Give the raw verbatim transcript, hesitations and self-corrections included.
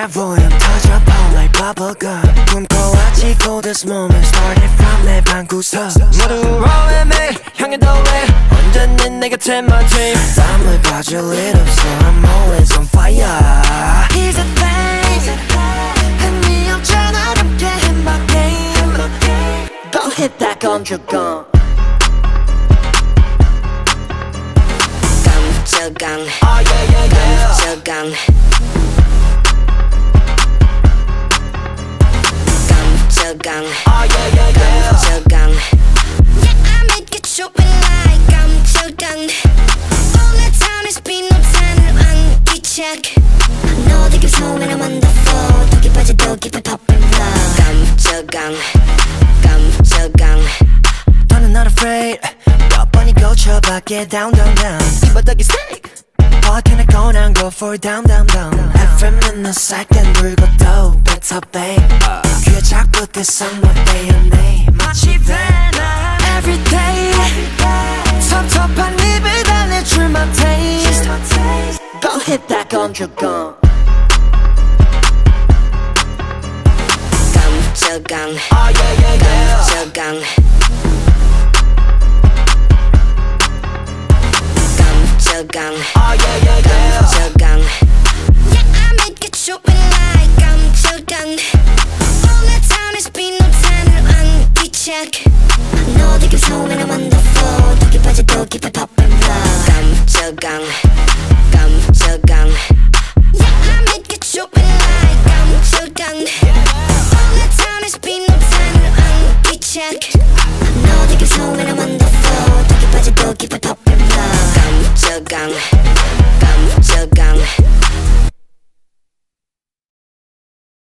clairvoyant, touch upon like bubblegum. 꿈꿔왔지 for this moment, started from 내 방구석. 모두 rolling me, 향해 더 해. 언제니 내 곁에 my team. 땀을 빠질 일 없어, I'm always on fire. He's a thing, 흥미없잖아 함께 행복해. Go hit that 건조건. 깜짝강, oh yeah yeah yeah. 깜짝강. 깜짝강, oh yeah yeah yeah. 깜짝강. Yeah, I make it show me like 깜짝강. All the time is been no time 안 귀찮게. 너 되게 소문 I'm on the floor. 더 깊어져 더 깊은 popping blood. 깜짝강, 깜짝강. 너는 not afraid. 몇 번이 고쳐봐 get down down down. 이 바닥이 steak. What can I go now go for down down down. Every minute second 불고 또 better babe. 귀에 자꾸 this on what they your name. 마치 venom. Every day 섭섭한 입을 달래줄 my taste. Go hit that 건조건. 깜짝강, oh yeah yeah yeah. 깜짝강. 깜짝강, oh yeah yeah yeah. 깜짝강.